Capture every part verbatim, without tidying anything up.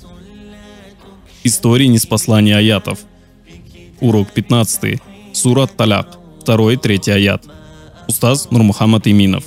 Истории ниспослания аятов. Урок пятнадцатый. Сура Таляк. Второй, третий аят. Устаз Нурмухаммад Иминов.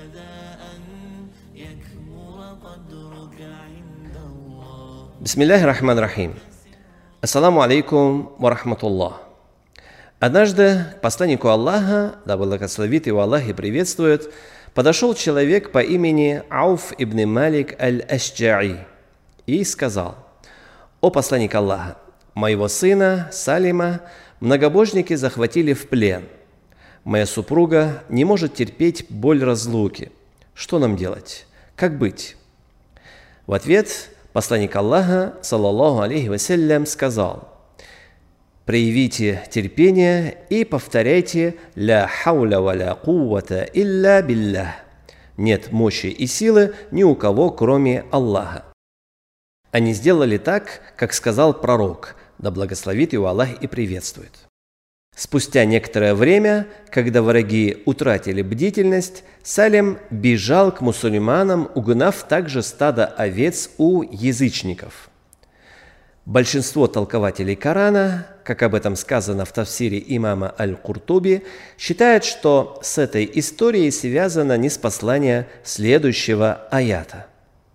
Бисмиллахи рахмани рахим. Ассаламу алейкум ва рахматуллах. Однажды к посланнику Аллаха, да благословит его Аллах и приветствует, подошел человек по имени Ауф ибн Малик аль-Ашджаи и сказал: «О посланник Аллаха, моего сына Салима многобожники захватили в плен. Моя супруга не может терпеть боль разлуки. Что нам делать? Как быть?» В ответ посланник Аллаха, саллаллаху алейхи вассалям, сказал: «Проявите терпение и повторяйте «Ля хауля ва ля куввата илля биллях». Нет мощи и силы ни у кого, кроме Аллаха. Они сделали так, как сказал пророк, да благословит его Аллах и приветствует. Спустя некоторое время, когда враги утратили бдительность, Салим бежал к мусульманам, угнав также стадо овец у язычников. Большинство толкователей Корана, как об этом сказано в тафсире имама Аль-Куртуби, считают, что с этой историей связано ниспослание следующего аята.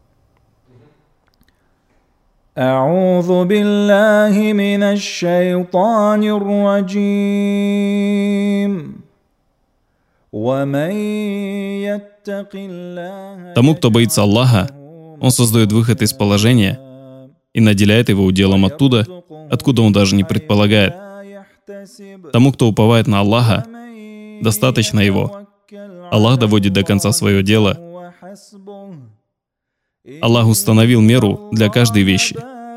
أعوذ بالله من الشيطان الرجيم ومن يتق الله. Тому, кто боится Аллаха, Он создает выход из положения и наделяет его уделом оттуда, откуда он даже не предполагает. Тому, кто уповает на Аллаха, достаточно его. Аллах доводит до конца свое дело. Аллах установил меру для каждой вещи.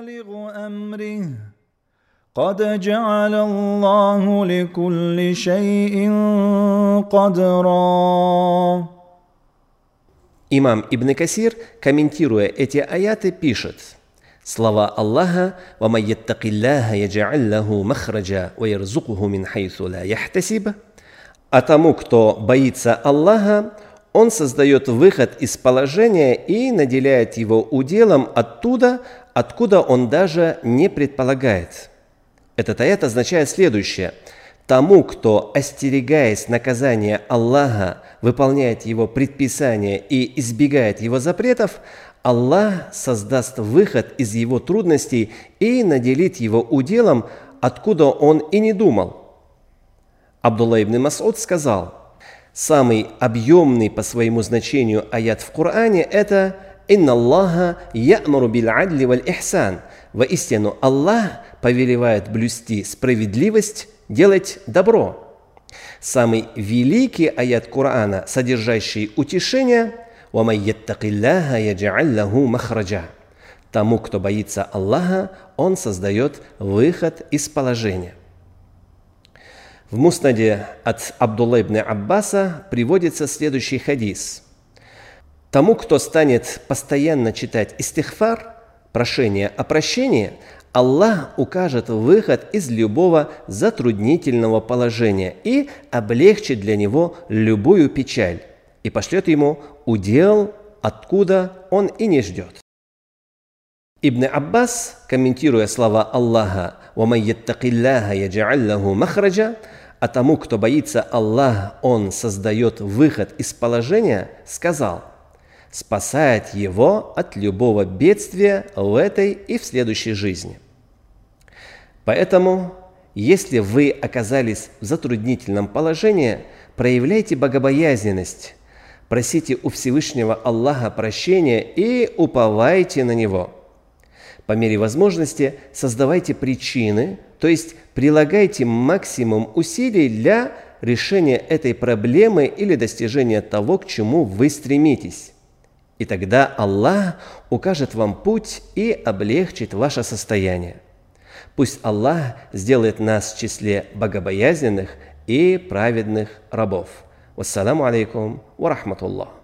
Имам Ибн Касир, комментируя эти аяты, пишет: слова Аллаха «Ва ман яттақиллаха ядж'аль лаху махраджа ва ярзуқху мин хайсу ла яхтасиб». А тому, кто боится Аллаха, Он создает выход из положения и наделяет его уделом оттуда, откуда он даже не предполагает. Этот аят означает следующее: тому, кто, остерегаясь наказания Аллаха, выполняет его предписания и избегает его запретов, Аллах создаст выход из его трудностей и наделит его уделом, откуда он и не думал. Абдулла ибн Мас'уд сказал: самый объемный по своему значению аят в Коране – это «Инна Аллаха я'муру биль адли валь ихсан». Воистину, Аллах повелевает блюсти справедливость, делать добро. Самый великий аят Корана, содержащий утешение – «Ва ман яттақиллаха ядж'аль лаху махраджа». Тому, кто боится Аллаха, Он создает выход из положения. В Муснаде от Абдулла ибн Аббаса приводится следующий хадис. Тому, кто станет постоянно читать истихфар, прошение о прощении, Аллах укажет выход из любого затруднительного положения и облегчит для него любую печаль и пошлет ему удел, откуда он и не ждет. Ибн Аббас, комментируя слова Аллаха «Ва ман яттақиллаха ядж'аль лаху махраджа», а тому, кто боится Аллаха, Он создает выход из положения, сказал: спасает его от любого бедствия в этой и в следующей жизни. Поэтому, если вы оказались в затруднительном положении, проявляйте богобоязненность, просите у Всевышнего Аллаха прощения и уповайте на Него. По мере возможности создавайте причины, то есть прилагайте максимум усилий для решения этой проблемы или достижения того, к чему вы стремитесь. И тогда Аллах укажет вам путь и облегчит ваше состояние. Пусть Аллах сделает нас в числе богобоязненных и праведных рабов. Вассаламу алейкум ва рахматуллах.